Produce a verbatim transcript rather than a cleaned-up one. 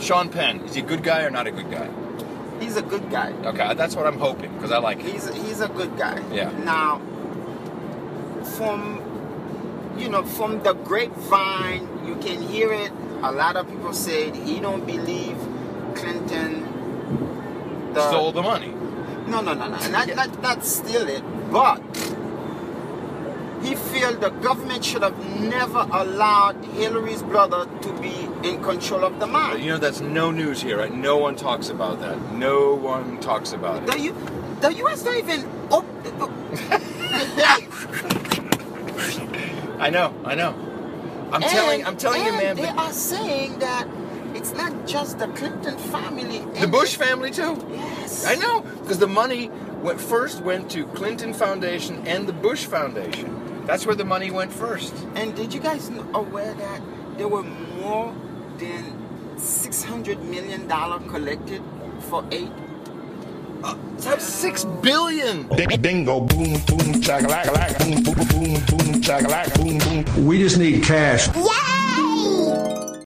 Sean Penn, is he a good guy or not a good guy? He's a good guy. Okay, that's what I'm hoping, because I like him. He's he's a good guy. Yeah. Now, from you know, from the grapevine, you can hear it. A lot of people said he don't believe Clinton the, stole the money. No, no, no, no. Not, yeah. not, not steal it, but he felt the government should have never allowed Hillary's brother to be in control of the mine. You know, that's no news here, right? No one talks about that. No one talks about it. The, U- the U S don't even... Oh, I know, I know. I'm and, telling, I'm telling you, man. They are saying that it's not just the Clinton family. The Bush family too. Yes. I know, because the money went first went to Clinton Foundation and the Bush Foundation. That's where the money went first. And did you guys know aware that there were more than six hundred million dollars collected for aid? Uh, that's six billion. Bingo, boom, boom, chakalaka, boom, boom, boom, boom, chakalaka, boom, boom. We just need cash. Yeah.